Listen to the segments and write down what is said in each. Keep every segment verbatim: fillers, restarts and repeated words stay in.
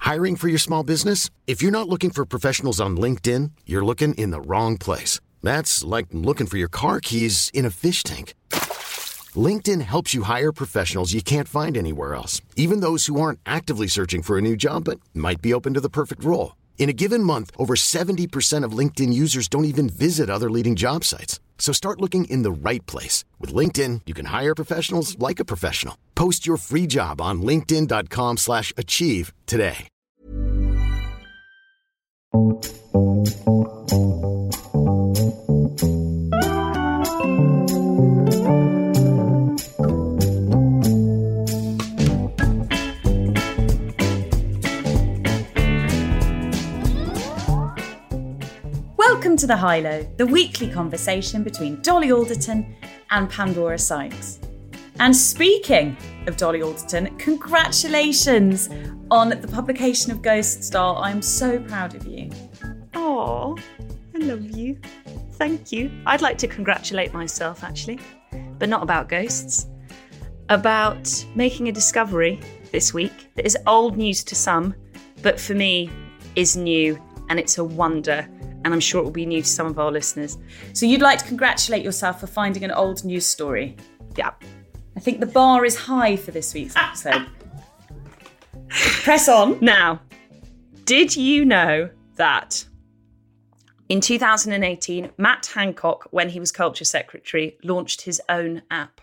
Hiring for your small business? If you're not looking for professionals on LinkedIn, you're looking in the wrong place. That's like looking for your car keys in a fish tank. LinkedIn helps you hire professionals you can't find anywhere else, even those who aren't actively searching for a new job but might be open to the perfect role. In a given month, over seventy percent of LinkedIn users don't even visit other leading job sites. So start looking in the right place. With LinkedIn, you can hire professionals like a professional. Post your free job on linkedin.com slash achieve today. Welcome to The High Low, the weekly conversation between Dolly Alderton and Pandora Sykes. And speaking of Dolly Alderton, congratulations on the publication of Ghosts, doll. I'm so proud of you. Oh, I love you. Thank you. I'd like to congratulate myself, actually, but not about ghosts. About making a discovery this week that is old news to some, but for me is new, and it's a wonder. And I'm sure it will be new to some of our listeners. So you'd like to congratulate yourself for finding an old news story? Yeah. I think the bar is high for this week's episode. Press on. Now, did you know that in two thousand eighteen, Matt Hancock, when he was Culture Secretary, launched his own app?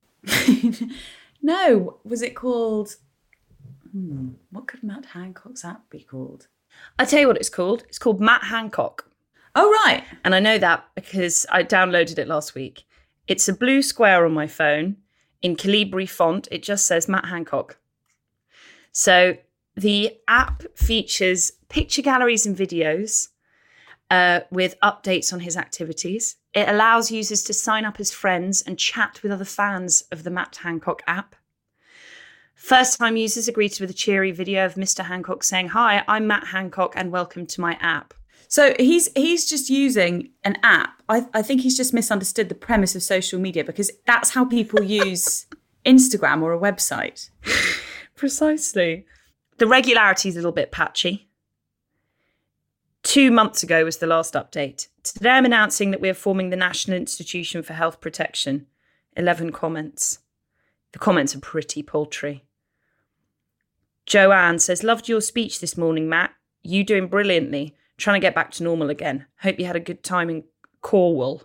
No. Was it called... Hmm, what could Matt Hancock's app be called? I'll tell you what it's called. It's called Matt Hancock. Oh, right. And I know that because I downloaded it last week. It's a blue square on my phone in Calibri font. It just says Matt Hancock. So the app features picture galleries and videos uh, with updates on his activities. It allows users to sign up as friends and chat with other fans of the Matt Hancock app. First-time users are greeted with a cheery video of Mister Hancock saying, "Hi, I'm Matt Hancock and welcome to my app." So he's he's just using an app. I, I think he's just misunderstood the premise of social media, because that's how people use Instagram or a website. Precisely. The regularity is a little bit patchy. Two months ago was the last update. Today I'm announcing that we are forming the National Institution for Health Protection. eleven comments. The comments are pretty paltry. Joanne says, "Loved your speech this morning, Matt. You doing brilliantly. Trying to get back to normal again. Hope you had a good time in Cornwall."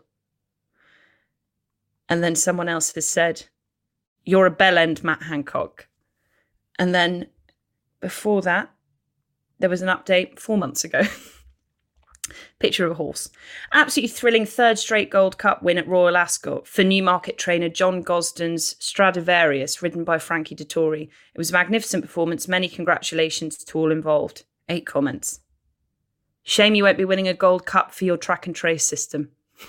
And then someone else has said, "You're a bell end, Matt Hancock." And then before that, there was an update four months ago. Picture of a horse. Absolutely thrilling third straight Gold Cup win at Royal Ascot for Newmarket trainer John Gosden's Stradivarius, ridden by Frankie Dettori. It was a magnificent performance. Many congratulations to all involved. Eight comments. Shame you won't be winning a Gold Cup for your track and trace system.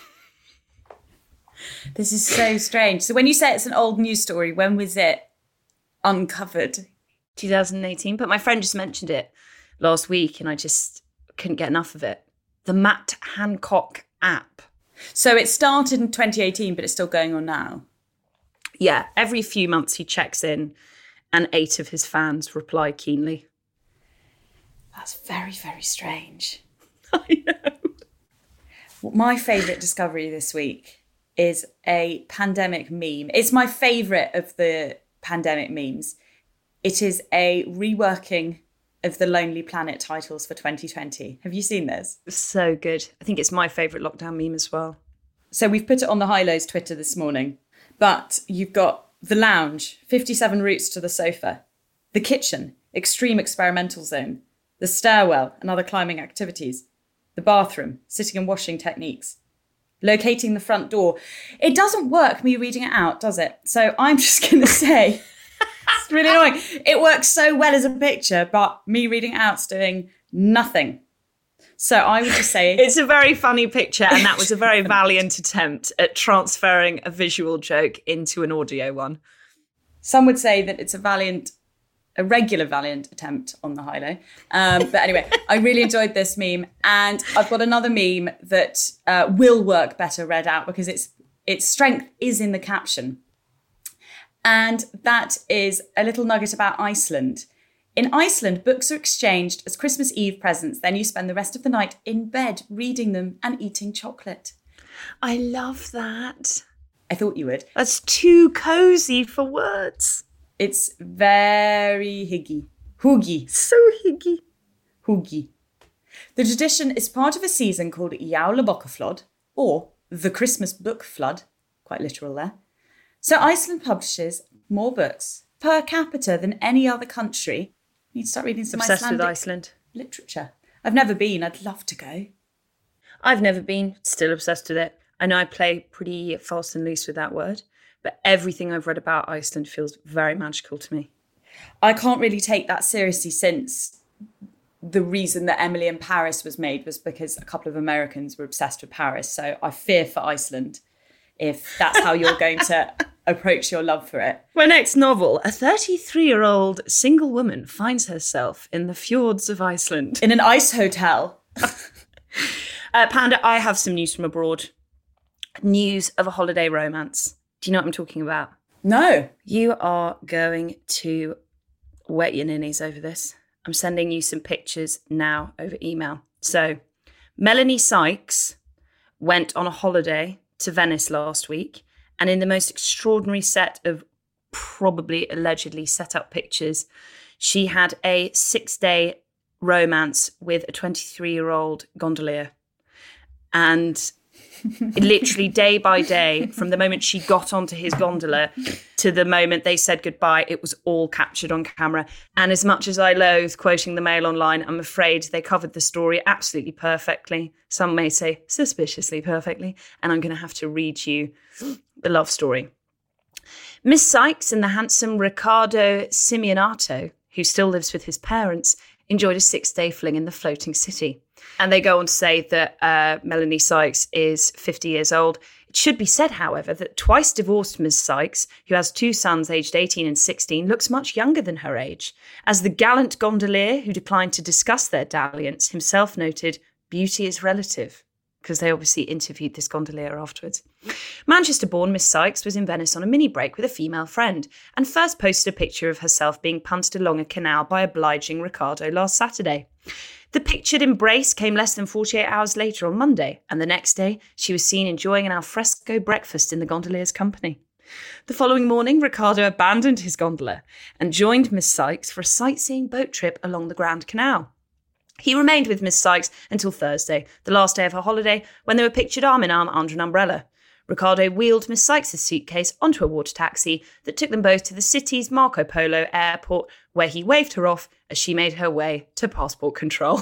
This is so strange. So when you say it's an old news story, when was it uncovered? two thousand eighteen, but my friend just mentioned it last week and I just couldn't get enough of it. The Matt Hancock app. So it started in twenty eighteen, but it's still going on now? Yeah, every few months he checks in and eight of his fans reply keenly. That's very, very strange. I know. My favourite discovery this week is a pandemic meme. It's my favourite of the pandemic memes. It is a reworking of the Lonely Planet titles for twenty twenty. Have you seen this? So good. I think it's my favourite lockdown meme as well. So we've put it on the High Lows Twitter this morning. But you've got the lounge, fifty-seven routes to the sofa. The kitchen, extreme experimental zone. The stairwell and other climbing activities. The bathroom, sitting and washing techniques. Locating the front door. It doesn't work, me reading it out, does it? So I'm just going to say... It's really annoying. It works so well as a picture, but me reading it out's doing nothing. So I would just say... It's a very funny picture, and that was a very valiant attempt at transferring a visual joke into an audio one. Some would say that it's a valiant, a regular valiant attempt on the high-low. Um, but anyway, I really enjoyed this meme. And I've got another meme that uh, will work better read out because its its strength is in the caption. And that is a little nugget about Iceland. In Iceland, books are exchanged as Christmas Eve presents. Then you spend the rest of the night in bed reading them and eating chocolate. I love that. I thought you would. That's too cosy for words. It's very hygge. Hoogie. So hygge. Hoogie. The tradition is part of a season called Jólabókaflóð, or the Christmas Book Flood. Quite literal there. So Iceland publishes more books per capita than any other country. You need to start reading some Obsessed Icelandic with Iceland. literature. I've never been. I'd love to go. I've never been. Still obsessed with it. I know I play pretty fast and loose with that word, but everything I've read about Iceland feels very magical to me. I can't really take that seriously since the reason that Emily in Paris was made was because a couple of Americans were obsessed with Paris. So I fear for Iceland if that's how you're going to approach your love for it. My next novel, a thirty-three-year-old single woman finds herself in the fjords of Iceland. In an ice hotel. uh, Panda, I have some news from abroad. News of a holiday romance. Do you know what I'm talking about? No. You are going to wet your ninnies over this. I'm sending you some pictures now over email. So, Melanie Sykes went on a holiday to Venice last week, and in the most extraordinary set of probably allegedly set up pictures, she had a six-day romance with a twenty-three-year-old gondolier. And literally day by day, from the moment she got onto his gondola to the moment they said goodbye, it was all captured on camera. And as much as I loathe quoting the Mail online, I'm afraid they covered the story absolutely perfectly. Some may say suspiciously perfectly. And I'm going to have to read you the love story. Miss Sykes and the handsome Riccardo Simeonato, who still lives with his parents, enjoyed a six-day fling in the floating city. And they go on to say that uh, Melanie Sykes is fifty years old. It should be said, however, that twice divorced Miss Sykes, who has two sons aged eighteen and sixteen, looks much younger than her age. As the gallant gondolier, who declined to discuss their dalliance, himself noted, beauty is relative, because they obviously interviewed this gondolier afterwards. Manchester-born Miss Sykes was in Venice on a mini-break with a female friend and first posted a picture of herself being punted along a canal by obliging Riccardo last Saturday. The pictured embrace came less than forty-eight hours later on Monday, and the next day she was seen enjoying an alfresco breakfast in the gondolier's company. The following morning, Riccardo abandoned his gondola and joined Miss Sykes for a sightseeing boat trip along the Grand Canal. He remained with Miss Sykes until Thursday, the last day of her holiday, when they were pictured arm in arm under an umbrella. Riccardo wheeled Miss Sykes' suitcase onto a water taxi that took them both to the city's Marco Polo airport, where he waved her off as she made her way to passport control.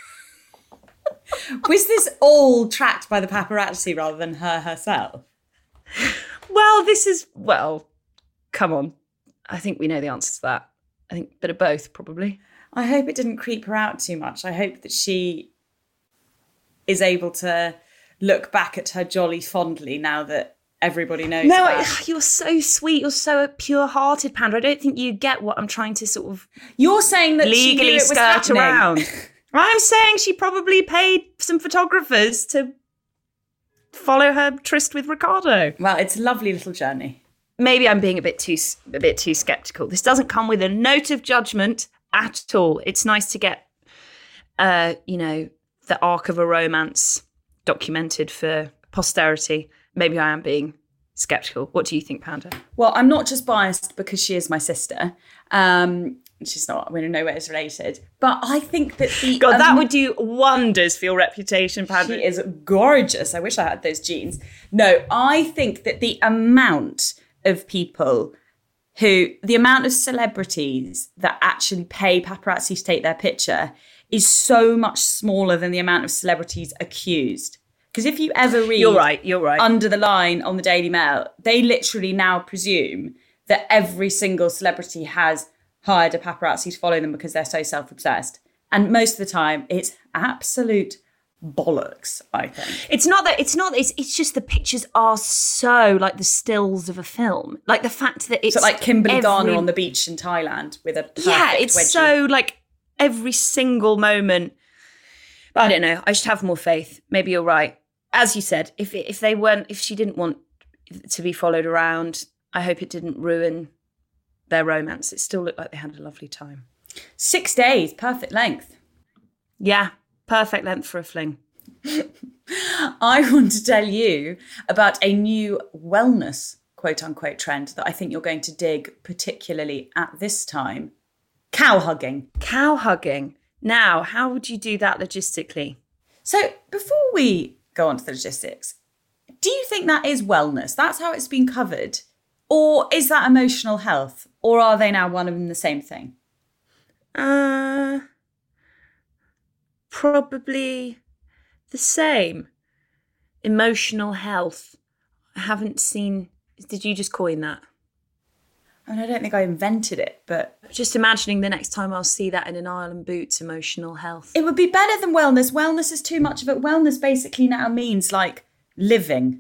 Was this all tracked by the paparazzi rather than her herself? Well, this is, well, come on. I think we know the answer to that. I think a bit of both, probably. I hope it didn't creep her out too much. I hope that she is able to look back at her jolly fondly now that everybody knows no, about. You're so sweet. You're so pure-hearted, Panda. I don't think you get what I'm trying to sort of You're saying that legally she knew it was skirt happening. around. I'm saying she probably paid some photographers to follow her tryst with Riccardo. Well, it's a lovely little journey. Maybe I'm being a bit too a bit too skeptical. This doesn't come with a note of judgment at all. It's nice to get, uh, you know, the arc of a romance documented for posterity. Maybe I am being skeptical. What do you think, Panda? Well, I'm not just biased because she is my sister. Um, she's not. We're in no way is related. But I think that the God, um, that would do wonders for your reputation, Panda. She is gorgeous. I wish I had those genes. No, I think that the amount of people who, the amount of celebrities that actually pay paparazzi to take their picture is so much smaller than the amount of celebrities accused. Because if you ever read You're right, you're right. Under the Line on the Daily Mail, they literally now presume that every single celebrity has hired a paparazzi to follow them because they're so self-obsessed. And most of the time, it's absolute bollocks, I think. It's not that, it's not, it's it's just the pictures are so like the stills of a film. Like the fact that it's... So like Kimberly every... Garner on the beach in Thailand with a perfect Yeah, it's wedgie. so like every single moment. But I don't know, I should have more faith. Maybe you're right. As you said, if if they weren't, if she didn't want to be followed around, I hope it didn't ruin their romance. It still looked like they had a lovely time. Six days, perfect length. Yeah, perfect length for a fling. I want to tell you about a new wellness, quote unquote, trend that I think you're going to dig, particularly at this time. Cow hugging. Cow hugging. Now, how would you do that logistically? So before we go on to the logistics, do you think that is wellness? That's how it's been covered? Or is that emotional health? Or are they now one and the same thing? Uh, probably the same. Emotional health. I haven't seen... Did you just coin that? I mean, I don't think I invented it, but... Just imagining the next time I'll see that in an Ireland Boots, emotional health. It would be better than wellness. Wellness is too much of it. Wellness basically now means, like, living.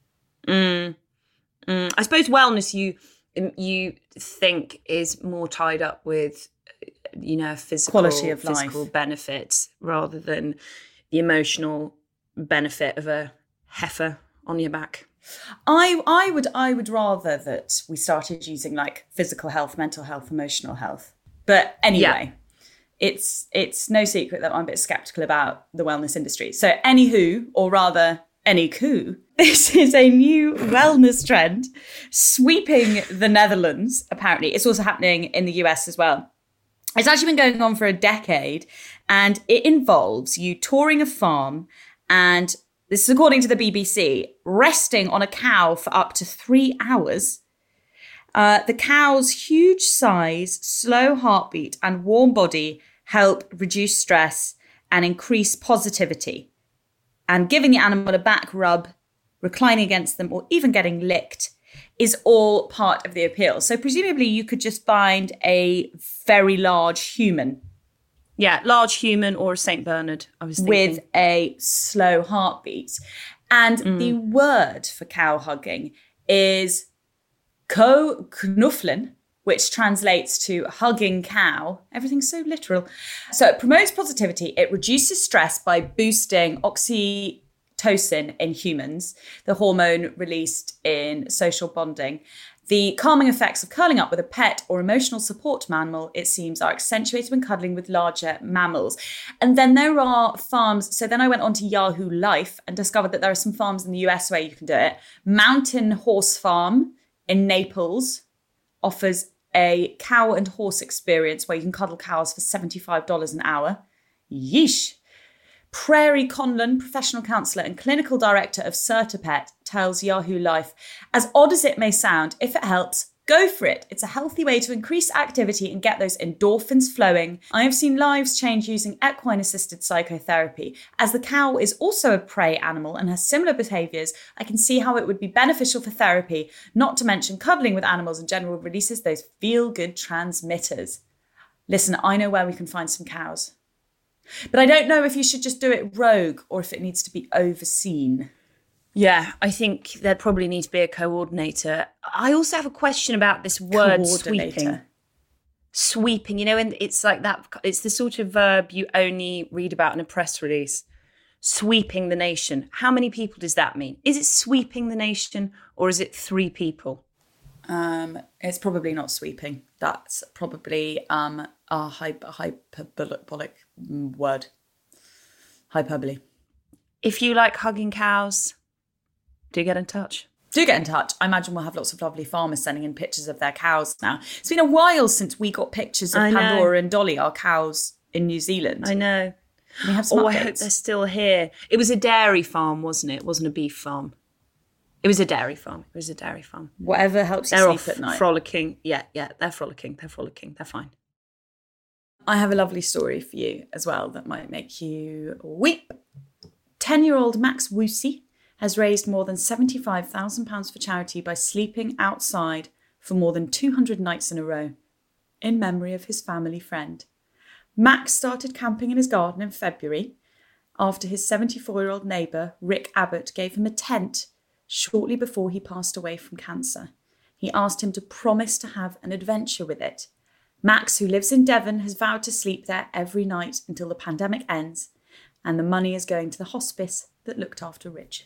Mm. Mm. I suppose wellness you you think is more tied up with, you know, physical, quality of physical life. benefits rather than the emotional benefit of a heifer on your back. I I would I would rather that we started using like physical health, mental health, emotional health. But anyway, yeah. it's it's no secret that I'm a bit skeptical about the wellness industry. So anywho, or rather anywho, this is a new wellness trend sweeping the Netherlands, apparently. It's also happening in the U S as well. It's actually been going on for a decade, and it involves you touring a farm and, this is according to the B B C, resting on a cow for up to three hours. Uh, the cow's huge size, slow heartbeat, and warm body help reduce stress and increase positivity. And giving the animal a back rub, reclining against them, or even getting licked is all part of the appeal. So presumably you could just find a very large human. Yeah, large human or a Saint Bernard, I was thinking. With a slow heartbeat. And mm. the word for cow hugging is ko-knuffelen, which translates to hugging cow. Everything's so literal. So it promotes positivity. It reduces stress by boosting oxytocin in humans, the hormone released in social bonding. The calming effects of curling up with a pet or emotional support mammal, it seems, are accentuated when cuddling with larger mammals. And then there are farms. So then I went on to Yahoo Life and discovered that there are some farms in the U S where you can do it. Mountain Horse Farm in Naples offers a cow and horse experience where you can cuddle cows for seventy-five dollars an hour. Yeesh. Prairie Conlon, professional counsellor and clinical director of Certipet, tells Yahoo Life, as odd as it may sound, if it helps, go for it. It's a healthy way to increase activity and get those endorphins flowing. I have seen lives change using equine-assisted psychotherapy. As the cow is also a prey animal and has similar behaviours, I can see how it would be beneficial for therapy, not to mention cuddling with animals in general releases those feel-good transmitters. Listen, I know where we can find some cows. But I don't know if you should just do it rogue or if it needs to be overseen. Yeah, I think there probably needs to be a coordinator. I also have a question about this word sweeping. Sweeping, you know, and it's like that, it's the sort of verb you only read about in a press release. Sweeping the nation. How many people does that mean? Is it sweeping the nation or is it three people? Um, it's probably not sweeping. That's probably um, a hyper, hyperbolic word. Hyperbole. If you like hugging cows, do get in touch. Do get in touch. I imagine we'll have lots of lovely farmers sending in pictures of their cows now. It's been a while since we got pictures of Pandora and Dolly, our cows in New Zealand. I know. We have some oh, updates. I hope they're still here. It was a dairy farm, wasn't it? It wasn't a beef farm. It was a dairy farm. It was a dairy farm. Whatever helps you they're sleep off at night. Frolicking. Yeah, yeah, they're frolicking. They're frolicking. They're fine. I have a lovely story for you as well that might make you weep. Ten-year-old Max Woosie has raised more than seventy-five thousand pounds for charity by sleeping outside for more than two hundred nights in a row, in memory of his family friend. Max started camping in his garden in February after his seventy-four-year-old neighbour, Rick Abbott, gave him a tent shortly before he passed away from cancer. He asked him to promise to have an adventure with it. Max, who lives in Devon, has vowed to sleep there every night until the pandemic ends, and the money is going to the hospice that looked after Richard.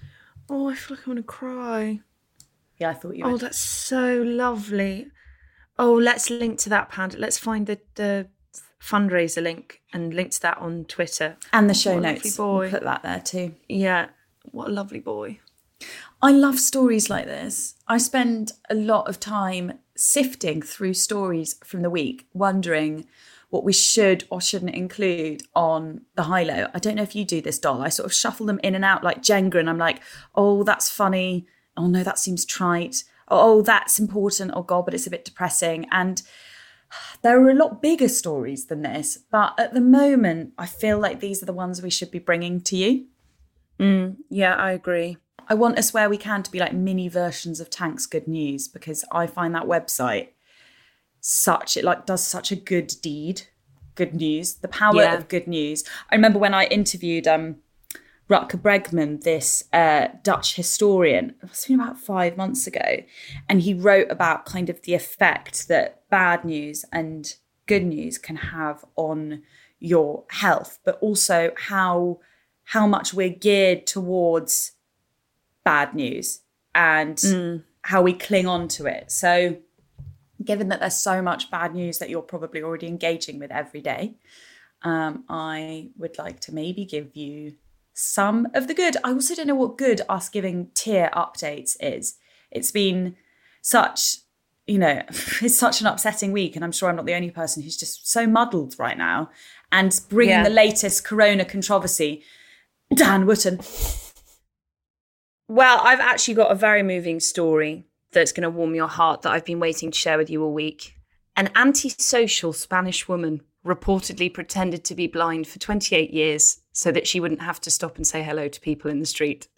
Oh, I feel like I'm going to cry. Yeah, I thought you would. Oh, that's so lovely. Oh, let's link to that, Panda. Let's find the, the fundraiser link and link to that on Twitter. And the show What a notes. lovely boy. We'll put that there too. Yeah. What a lovely boy. I love stories like this. I spend a lot of time sifting through stories from the week, wondering what we should or shouldn't include on the high-low. I don't know if you do this, Doll. I sort of shuffle them in and out like Jenga, and I'm like, oh, that's funny. Oh, no, that seems trite. Oh, that's important. Oh, God, but it's a bit depressing. And there are a lot bigger stories than this. But at the moment, I feel like these are the ones we should be bringing to you. Mm, yeah, I agree. I want us where we can to be like mini versions of Tank's Good News, because I find that website such, it like does such a good deed. Good news, the power Yeah. of good news. I remember when I interviewed um, Rutger Bregman, this uh, Dutch historian, it must have been about five months ago, and he wrote about kind of the effect that bad news and good news can have on your health, but also how how much we're geared towards bad news and Mm. how we cling on to it. So given that there's so much bad news that you're probably already engaging with every day, um, I would like to maybe give you some of the good. I also don't know what good us giving tier updates is. It's been such, you know, it's such an upsetting week, and I'm sure I'm not the only person who's just so muddled right now. And bringing Yeah. the latest corona controversy, Dan Wootton. Well, I've actually got a very moving story that's going to warm your heart that I've been waiting to share with you all week. An antisocial Spanish woman reportedly pretended to be blind for twenty-eight years so that she wouldn't have to stop and say hello to people in the street.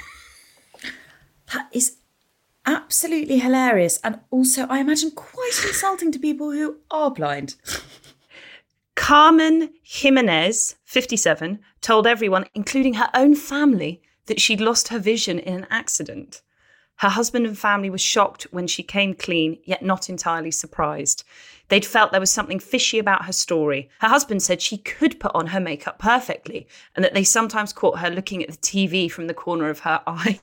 That is absolutely hilarious. And also, I imagine, quite insulting to people who are blind. Carmen Jimenez, fifty-seven, told everyone, including her own family, that she'd lost her vision in an accident. Her husband and family were shocked when she came clean, yet not entirely surprised. They'd felt there was something fishy about her story. Her husband said she could put on her makeup perfectly, and that they sometimes caught her looking at the T V from the corner of her eye.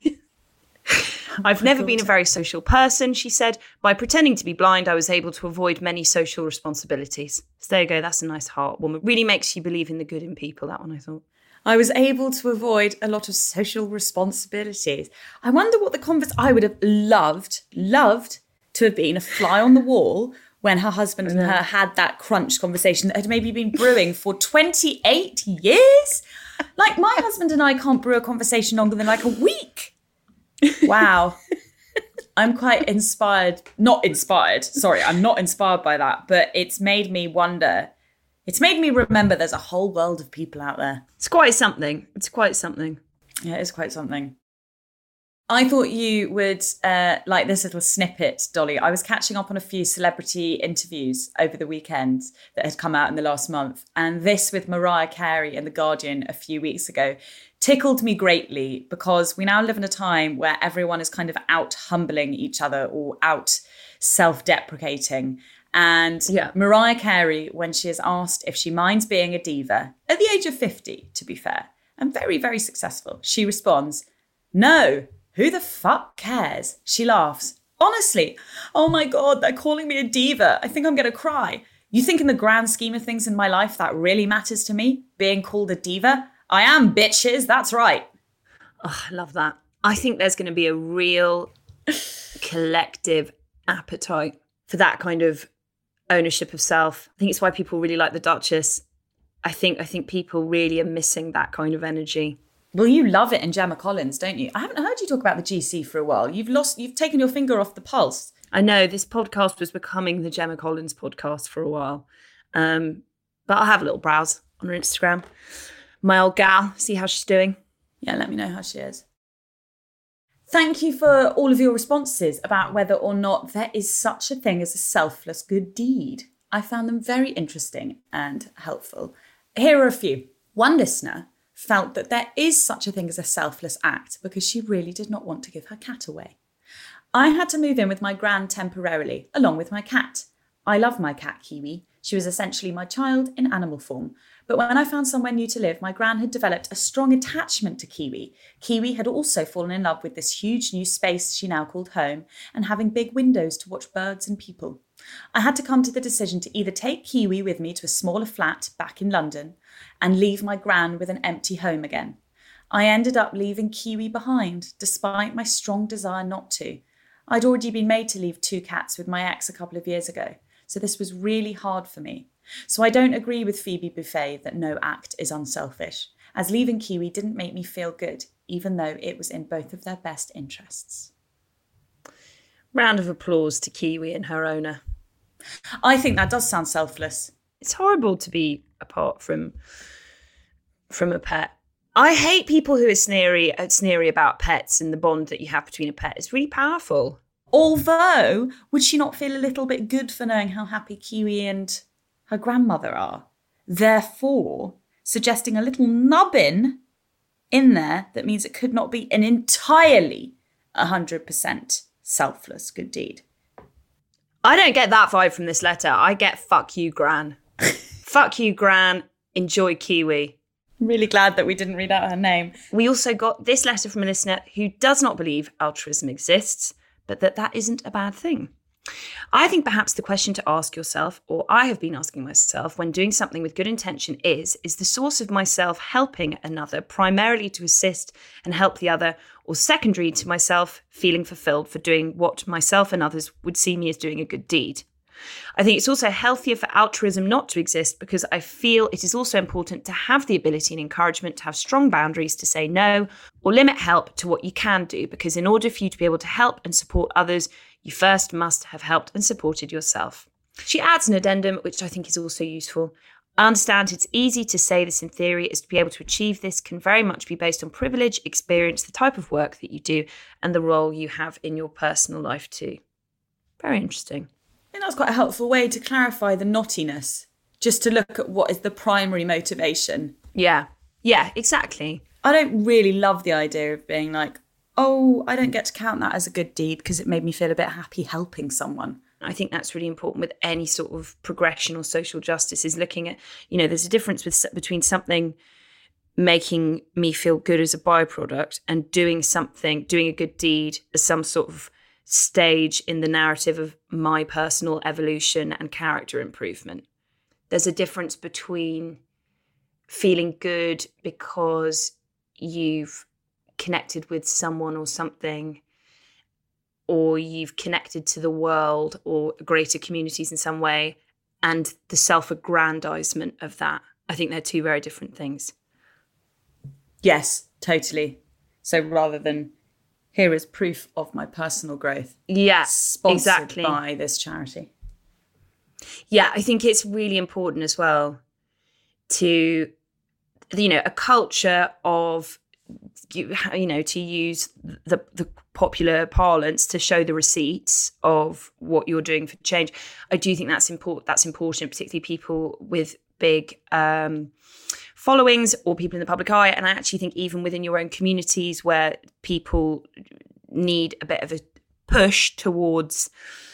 I've never been a very social person, she said. By pretending to be blind, I was able to avoid many social responsibilities. So there you go, that's a nice heartwarmer. Really makes you believe in the good in people, that one, I thought. I was able to avoid a lot of social responsibilities. I wonder what the converse. I would have loved, loved to have been a fly on the wall when her husband and her had that crunch conversation that had maybe been brewing for twenty-eight years. Like, my husband and I can't brew a conversation longer than like a week. Wow. I'm quite inspired. Not inspired. Sorry, I'm not inspired by that. But it's made me wonder. It's made me remember there's a whole world of people out there. It's quite something. It's quite something. Yeah, it is quite something. I thought you would uh, like this little snippet, Dolly. I was catching up on a few celebrity interviews over the weekend that had come out in the last month. And this with Mariah Carey in The Guardian a few weeks ago tickled me greatly, because we now live in a time where everyone is kind of out humbling each other or out self-deprecating. And Yeah. Mariah Carey, when she is asked if she minds being a diva, at the age of fifty, to be fair, and very, very successful, she responds, "No, who the fuck cares?" She laughs. Honestly, oh my God, they're calling me a diva. I think I'm going to cry. You think in the grand scheme of things in my life that really matters to me? Being called a diva? I am, bitches. That's right. Oh, I love that. I think there's going to be a real collective appetite for that kind of ownership of self. I think it's why people really like the Duchess. I think I think people really are missing that kind of energy. Well, you love it in Gemma Collins, don't you? I haven't heard you talk about the G C for a while. You've lost, you've taken your finger off the pulse. I know this podcast was becoming the Gemma Collins podcast for a while. Um, but I'll have a little browse on her Instagram. My old gal, see how she's doing. Yeah, let me know how she is. Thank you for all of your responses about whether or not there is such a thing as a selfless good deed. I found them very interesting and helpful. Here are a few. One listener felt that there is such a thing as a selfless act because she really did not want to give her cat away. I had to move in with my gran temporarily, along with my cat. I love my cat, Kiwi. She was essentially my child in animal form. But when I found somewhere new to live, my gran had developed a strong attachment to Kiwi. Kiwi had also fallen in love with this huge new space she now called home, and having big windows to watch birds and people. I had to come to the decision to either take Kiwi with me to a smaller flat back in London and leave my gran with an empty home again. I ended up leaving Kiwi behind, despite my strong desire not to. I'd already been made to leave two cats with my ex a couple of years ago, so this was really hard for me. So I don't agree with Phoebe Buffay that no act is unselfish, as leaving Kiwi didn't make me feel good, even though it was in both of their best interests. Round of applause to Kiwi and her owner. I think that does sound selfless. It's horrible to be apart from from a pet. I hate people who are sneery, uh, sneery about pets and the bond that you have between a pet. It's really powerful. Although, would she not feel a little bit good for knowing how happy Kiwi and her grandmother are? Therefore, suggesting a little nubbin in there that means it could not be an entirely one hundred percent selfless good deed. I don't get that vibe from this letter. I get fuck you, Gran. Fuck you, Gran. Enjoy Kiwi. I'm really glad that we didn't read out her name. We also got this letter from a listener who does not believe altruism exists, but that that isn't a bad thing. I think perhaps the question to ask yourself, or I have been asking myself when doing something with good intention is, is the source of myself helping another primarily to assist and help the other, or secondary to myself feeling fulfilled for doing what myself and others would see me as doing a good deed? I think it's also healthier for altruism not to exist because I feel it is also important to have the ability and encouragement to have strong boundaries to say no or limit help to what you can do, because in order for you to be able to help and support others, you first must have helped and supported yourself. She adds an addendum, which I think is also useful. I understand it's easy to say this in theory, as to be able to achieve this can very much be based on privilege, experience, the type of work that you do, and the role you have in your personal life too. Very interesting. I think that's quite a helpful way to clarify the naughtiness, just to look at what is the primary motivation. Yeah, yeah, exactly. I don't really love the idea of being like, oh, I don't get to count that as a good deed because it made me feel a bit happy helping someone. I think that's really important with any sort of progression or social justice, is looking at, you know, there's a difference with, between something making me feel good as a byproduct and doing something, doing a good deed as some sort of stage in the narrative of my personal evolution and character improvement. There's a difference between feeling good because you've connected with someone or something, or you've connected to the world or greater communities in some way, and the self-aggrandizement of that. I think they're two very different things. Yes, totally. So rather than here is proof of my personal growth. Yeah, sponsored exactly. by this charity. Yeah, I think it's really important as well to, you know, a culture of, you, you know, to use the the popular parlance to show the receipts of what you're doing for change. I do think that's important. That's important, particularly people with big um, followings or people in the public eye. And I actually think even within your own communities where people need a bit of a push towards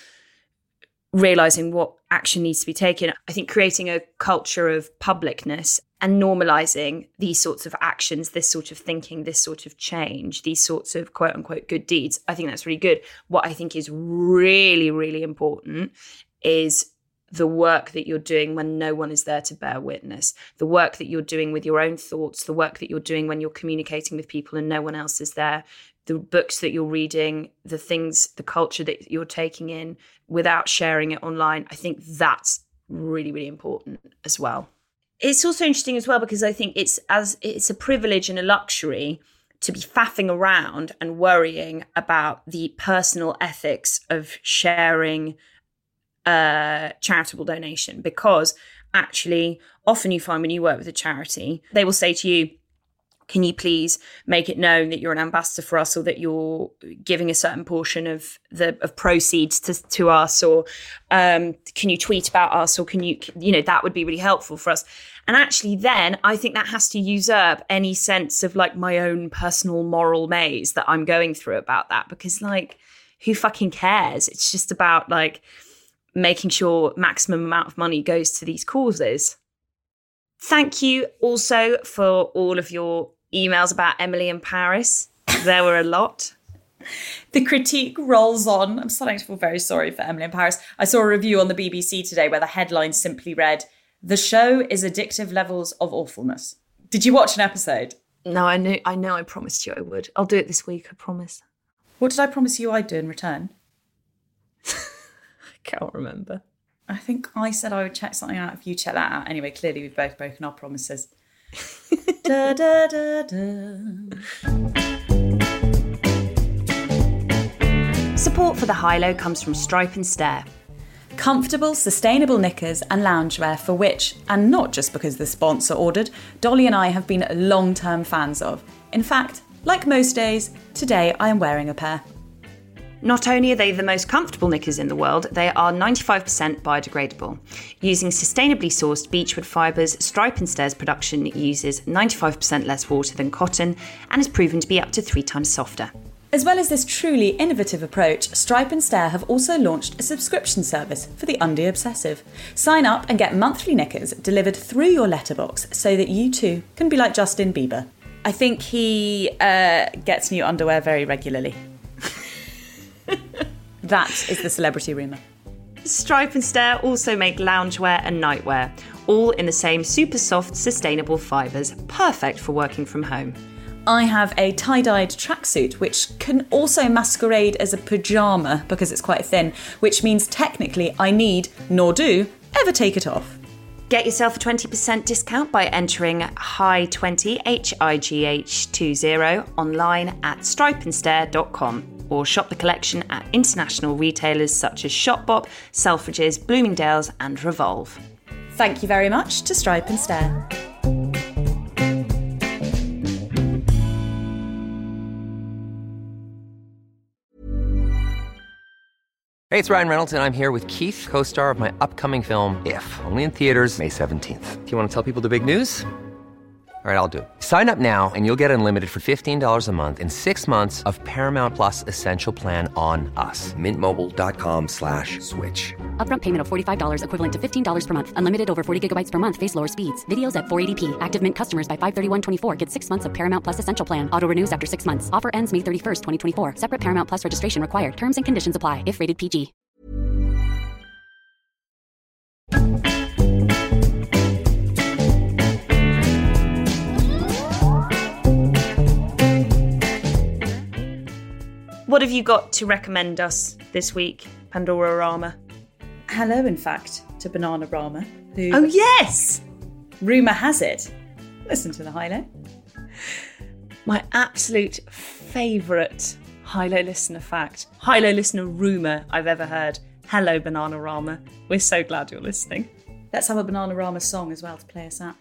realizing what action needs to be taken, I think creating a culture of publicness and normalizing these sorts of actions, this sort of thinking, this sort of change, these sorts of quote unquote good deeds, I think that's really good. What I think is really, really important is the work that you're doing when no one is there to bear witness, the work that you're doing with your own thoughts, the work that you're doing when you're communicating with people and no one else is there, the books that you're reading, the things, the culture that you're taking in without sharing it online. I think that's really, really important as well. It's also interesting as well because I think it's as it's a privilege and a luxury to be faffing around and worrying about the personal ethics of sharing a charitable donation, because actually often you find when you work with a charity, they will say to you, can you please make it known that you're an ambassador for us, or that you're giving a certain portion of the of proceeds to, to us, or um, can you tweet about us, or can you, you know, that would be really helpful for us. And actually then I think that has to usurp any sense of like my own personal moral maze that I'm going through about that, because like, who fucking cares? It's just about like making sure maximum amount of money goes to these causes. Thank you also for all of your emails about Emily in Paris. There were a lot. The critique rolls on. I'm starting to feel very sorry for Emily in Paris. I saw a review on the B B C today where the headline simply read, "The show is addictive levels of awfulness." Did you watch an episode? No, I knew. I know I promised you I would. I'll do it this week, I promise. What did I promise you I'd do in return? I can't remember. I think I said I would check something out if you check that out. Anyway, clearly we've both broken our promises. da, da, da, da. Support for the High-Low comes from Stripe and Stare. Comfortable, sustainable knickers and loungewear for which, and not just because the sponsor ordered, Dolly and I have been long-term fans of. In fact, like most days, today I am wearing a pair. Not only are they the most comfortable knickers in the world, they are ninety-five percent biodegradable. Using sustainably sourced beechwood fibres, Stripe and Stare's production uses ninety-five percent less water than cotton and is proven to be up to three times softer. As well as this truly innovative approach, Stripe and Stare have also launched a subscription service for the undie obsessive. Sign up and get monthly knickers delivered through your letterbox so that you too can be like Justin Bieber. I think he uh, gets new underwear very regularly. That is the celebrity rumour. Stripe and Stare also make loungewear and nightwear, all in the same super soft, sustainable fibres, perfect for working from home. I have a tie-dyed tracksuit, which can also masquerade as a pyjama because it's quite thin, which means technically I need, nor do, ever take it off. Get yourself a twenty percent discount by entering High twenty, H I G H twenty, online at stripe and stare dot com or shop the collection at international retailers such as Shopbop, Selfridges, Bloomingdale's and Revolve. Thank you very much to Stripe and Stare. Hey, it's Ryan Reynolds, and I'm here with Keith, co-star of my upcoming film, If, only in theaters May seventeenth. Do you want to tell people the big news? All right, I'll do it. Sign up now and you'll get unlimited for fifteen dollars a month and six months of Paramount Plus Essential Plan on us. Mint Mobile dot com slash switch. Upfront payment of forty-five dollars equivalent to fifteen dollars per month. Unlimited over forty gigabytes per month. Face lower speeds. Videos at four eighty p. Active Mint customers by five thirty-one twenty-four get six months of Paramount Plus Essential Plan. Auto renews after six months. Offer ends May thirty-first, twenty twenty-four. Separate Paramount Plus registration required. Terms and conditions apply if rated P G. What have you got to recommend us this week, Pandora Rama? Hello, in fact, to Banana Rama, who... Oh, yes! Rumour has it. Listen to the High-Low. My absolute favourite High-Low listener fact, High-Low listener rumour I've ever heard. Hello, Banana Rama. We're so glad you're listening. Let's have a Banana Rama song as well to play us out.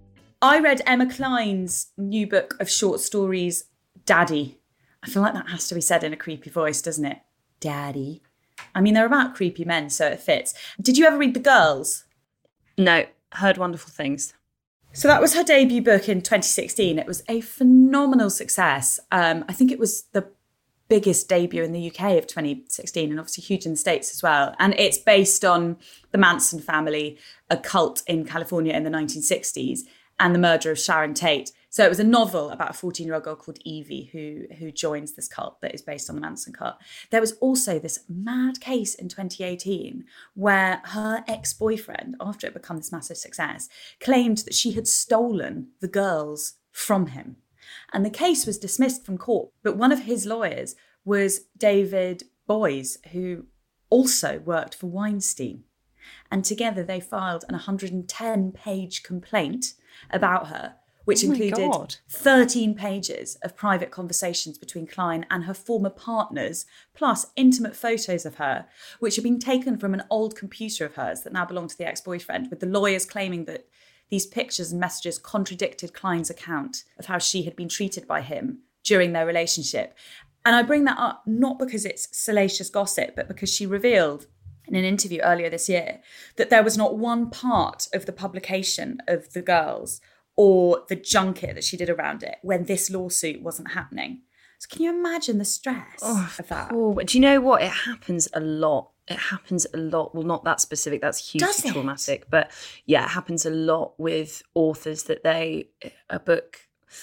I read Emma Klein's new book of short stories, Daddy. I feel like that has to be said in a creepy voice, doesn't it? Daddy. I mean, they're about creepy men, so it fits. Did you ever read The Girls? No, heard wonderful things. So that was her debut book in twenty sixteen. It was a phenomenal success. Um, I think it was the biggest debut in the U K of twenty sixteen and obviously huge in the States as well. And it's based on the Manson family, a cult in California in the nineteen sixties, and the murder of Sharon Tate. So it was a novel about a fourteen-year-old girl called Evie who, who joins this cult that is based on the Manson cult. There was also this mad case in twenty eighteen where her ex-boyfriend, after it had become this massive success, claimed that she had stolen the girls from him. And the case was dismissed from court. But one of his lawyers was David Boies, who also worked for Weinstein. And together they filed an one hundred ten page complaint about her, which oh included God. thirteen pages of private conversations between Klein and her former partners, plus intimate photos of her, which had been taken from an old computer of hers that now belonged to the ex-boyfriend, with the lawyers claiming that these pictures and messages contradicted Klein's account of how she had been treated by him during their relationship. And I bring that up not because it's salacious gossip, but because she revealed in an interview earlier this year that there was not one part of the publication of The Girls or the junket that she did around it when this lawsuit wasn't happening. So can you imagine the stress oh, of that? Oh, but do you know what? It happens a lot. It happens a lot. Well, not that specific. That's hugely traumatic. But yeah, it happens a lot with authors that they, a book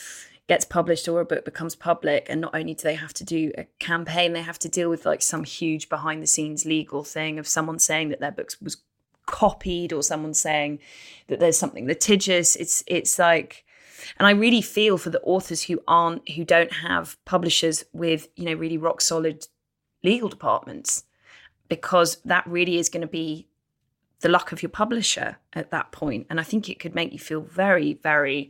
gets published or a book becomes public, and not only do they have to do a campaign, they have to deal with like some huge behind the scenes legal thing of someone saying that their book was copied or someone saying that there's something litigious. It's it's like, and I really feel for the authors who aren't, who don't have publishers with, you know, really rock solid legal departments, because that really is going to be the luck of your publisher at that point. And I think it could make you feel very, very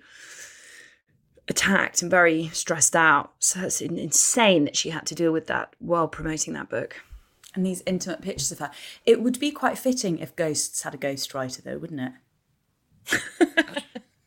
attacked and very stressed out. So it's insane that she had to deal with that while promoting that book. And these intimate pictures of her. It would be quite fitting if Ghosts had a ghostwriter, though, wouldn't it?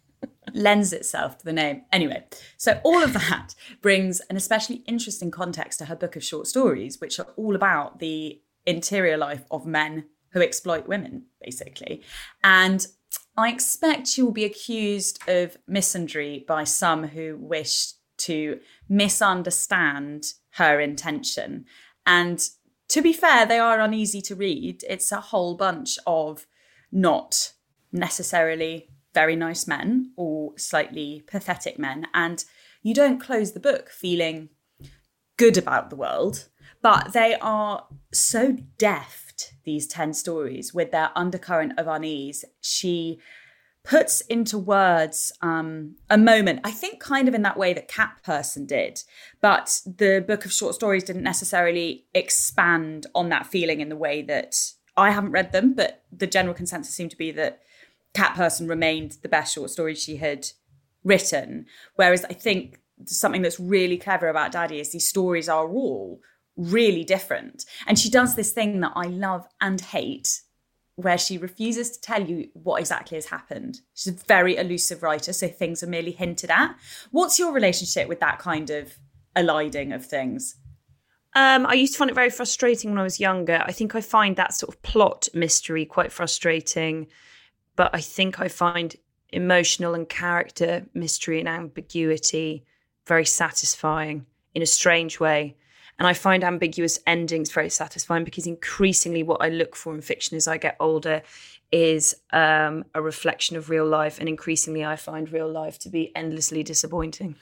Lends itself to the name. Anyway, so all of that brings an especially interesting context to her book of short stories, which are all about the interior life of men who exploit women, basically. And I expect she will be accused of misandry by some who wish to misunderstand her intention. And to be fair, they are uneasy to read. It's a whole bunch of not necessarily very nice men or slightly pathetic men. And you don't close the book feeling good about the world, but they are so deft, these ten stories, with their undercurrent of unease. She puts into words um, a moment, I think kind of in that way that Cat Person did, but the book of short stories didn't necessarily expand on that feeling in the way that, I haven't read them, but the general consensus seemed to be that Cat Person remained the best short story she had written. Whereas I think something that's really clever about Daddy is these stories are all really different. And she does this thing that I love and hate, where she refuses to tell you what exactly has happened. She's a very elusive writer, so things are merely hinted at. What's your relationship with that kind of eliding of things? Um, I used to find it very frustrating when I was younger. I think I find that sort of plot mystery quite frustrating, but I think I find emotional and character mystery and ambiguity very satisfying in a strange way. And I find ambiguous endings very satisfying, because increasingly what I look for in fiction as I get older is um, a reflection of real life. And increasingly I find real life to be endlessly disappointing.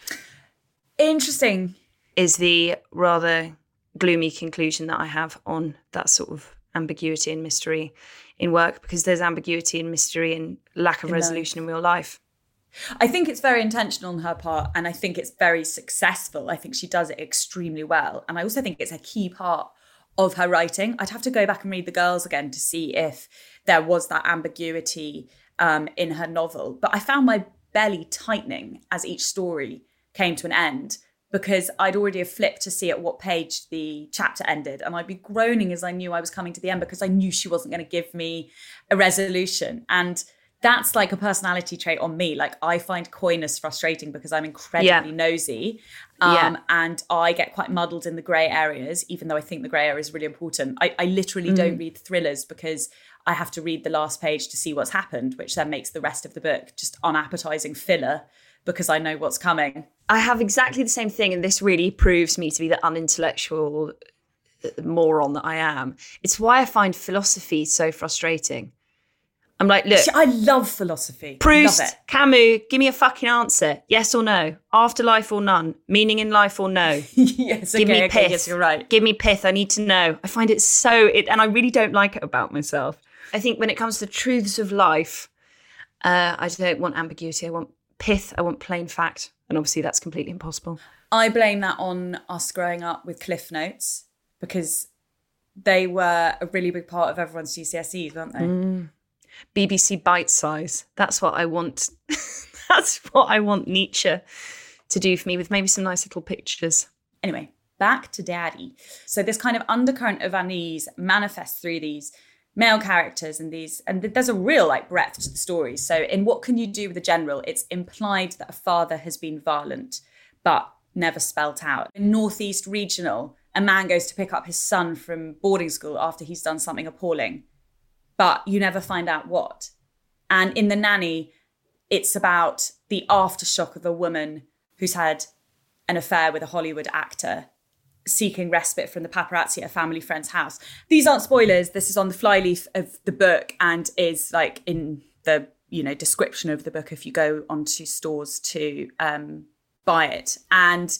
Interesting. Is the rather gloomy conclusion that I have on that sort of ambiguity and mystery in work, because there's ambiguity and mystery and lack of in resolution life. In real life. I think it's very intentional on her part, and I think it's very successful. I think she does it extremely well. And I also think it's a key part of her writing. I'd have to go back and read The Girls again to see if there was that ambiguity um, in her novel. But I found my belly tightening as each story came to an end, because I'd already have flipped to see at what page the chapter ended. And I'd be groaning as I knew I was coming to the end, because I knew she wasn't going to give me a resolution. And that's like a personality trait on me. Like, I find coyness frustrating because I'm incredibly yeah. nosy. Um, yeah. And I get quite muddled in the grey areas, even though I think the grey area is really important. I, I literally mm. don't read thrillers because I have to read the last page to see what's happened, which then makes the rest of the book just unappetizing filler because I know what's coming. I have exactly the same thing. And this really proves me to be the unintellectual moron that I am. It's why I find philosophy so frustrating. I'm like, look. I love philosophy. Proust, love it. Camus, give me a fucking answer. Yes or no? Afterlife or none? Meaning in life or no? yes, give okay, me okay, pith. Yes, you're right. Give me pith. I need to know. I find it so, it, and I really don't like it about myself. I think when it comes to truths of life, uh, I don't want ambiguity. I want pith. I want plain fact. And obviously that's completely impossible. I blame that on us growing up with Cliff Notes, because they were a really big part of everyone's G C S Es, weren't they? Mm. B B C Bite Size. That's what I want. That's what I want Nietzsche to do for me, with maybe some nice little pictures. Anyway, back to Daddy. So this kind of undercurrent of unease manifests through these male characters and these, and there's a real like breadth to the story. So in What Can You Do with a General, it's implied that a father has been violent, but never spelt out. In Northeast Regional, a man goes to pick up his son from boarding school after he's done something appalling, but you never find out what. And in The Nanny, it's about the aftershock of a woman who's had an affair with a Hollywood actor, seeking respite from the paparazzi at a family friend's house. These aren't spoilers. This is on the flyleaf of the book and is like in the, you know, description of the book if you go onto stores to um, buy it. And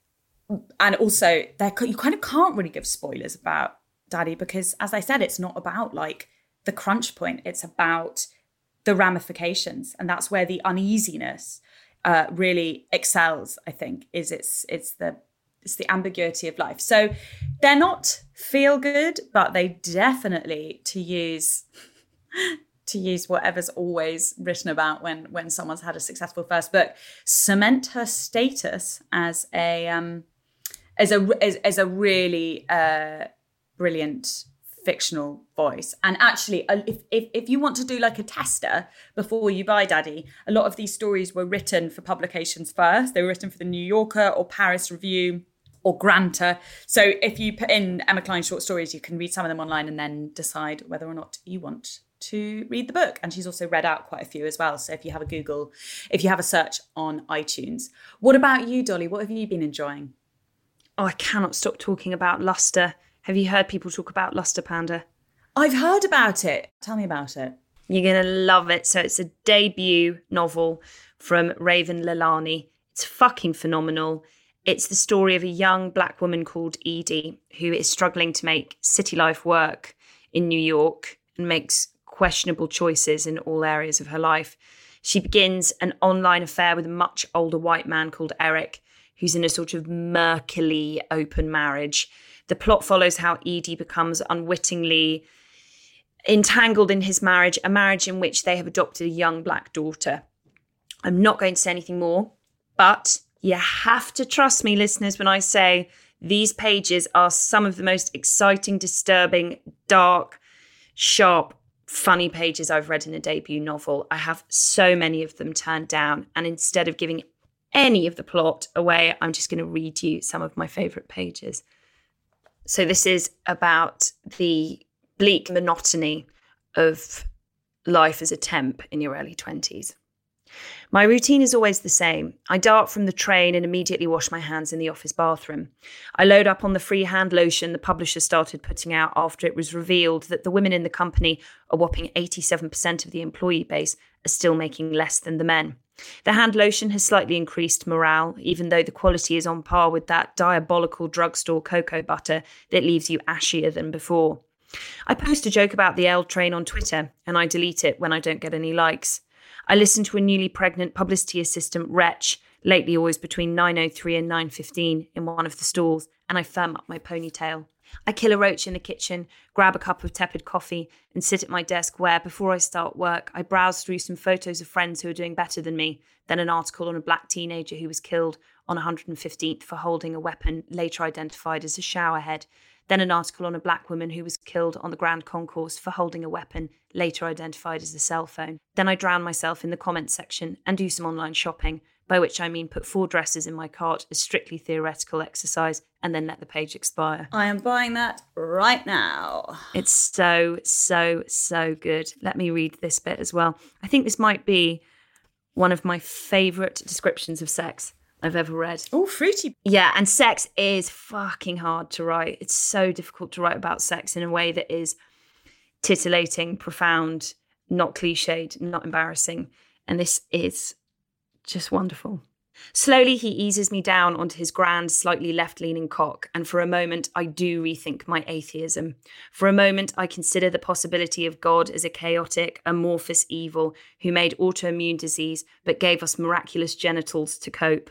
and also, you kind of can't really give spoilers about Daddy because, as I said, it's not about like the crunch point. It's about the ramifications. And that's where the uneasiness uh, really excels, I think, is it's it's the it's the ambiguity of life. So they're not feel good, but they definitely, to use to use whatever's always written about when when someone's had a successful first book, cement her status as a um as a as, as a really uh, brilliant fictional voice. And actually, uh, if, if if you want to do like a tester before you buy Daddy, a lot of these stories were written for publications first. They were written for the New Yorker or Paris Review or Granta. So if you put in Emma Cline short stories, you can read some of them online and then decide whether or not you want to read the book. And she's also read out quite a few as well. So if you have a Google, if you have a search on iTunes. What about you, Dolly? What have you been enjoying? Oh, I cannot stop talking about Luster. Have you heard people talk about Luster, Panda? I've heard about it. Tell me about it. You're going to love it. So it's a debut novel from Raven Leilani. It's fucking phenomenal. It's the story of a young black woman called Edie who is struggling to make city life work in New York and makes questionable choices in all areas of her life. She begins an online affair with a much older white man called Eric, who's in a sort of murkily open marriage. The plot follows how Edie becomes unwittingly entangled in his marriage, a marriage in which they have adopted a young black daughter. I'm not going to say anything more, but you have to trust me, listeners, when I say these pages are some of the most exciting, disturbing, dark, sharp, funny pages I've read in a debut novel. I have so many of them turned down. And instead of giving any of the plot away, I'm just going to read you some of my favourite pages. So this is about the bleak monotony of life as a temp in your early twenties. My routine is always the same. I dart from the train and immediately wash my hands in the office bathroom. I load up on the free hand lotion the publisher started putting out after it was revealed that the women in the company, a whopping eighty-seven percent of the employee base, are still making less than the men. The hand lotion has slightly increased morale, even though the quality is on par with that diabolical drugstore cocoa butter that leaves you ashier than before. I post a joke about the L train on Twitter, and I delete it when I don't get any likes. I listen to a newly pregnant publicity assistant retch, lately always between nine oh three and nine fifteen in one of the stalls, and I firm up my ponytail. I kill a roach in the kitchen, grab a cup of tepid coffee, and sit at my desk where, before I start work, I browse through some photos of friends who are doing better than me, then an article on a black teenager who was killed on one hundred fifteenth for holding a weapon later identified as a showerhead, then an article on a black woman who was killed on the Grand Concourse for holding a weapon later identified as a cell phone. Then I drown myself in the comments section and do some online shopping, by which I mean put four dresses in my cart as strictly theoretical exercise and then let the page expire. I am buying that right now. It's so, so, so good. Let me read this bit as well. I think this might be one of my favourite descriptions of sex I've ever read. Oh, fruity. Yeah, and sex is fucking hard to write. It's so difficult to write about sex in a way that is titillating, profound, not cliched, not embarrassing. And this is just wonderful. Slowly, he eases me down onto his grand, slightly left-leaning cock, and for a moment, I do rethink my atheism. For a moment, I consider the possibility of God as a chaotic, amorphous evil who made autoimmune disease but gave us miraculous genitals to cope.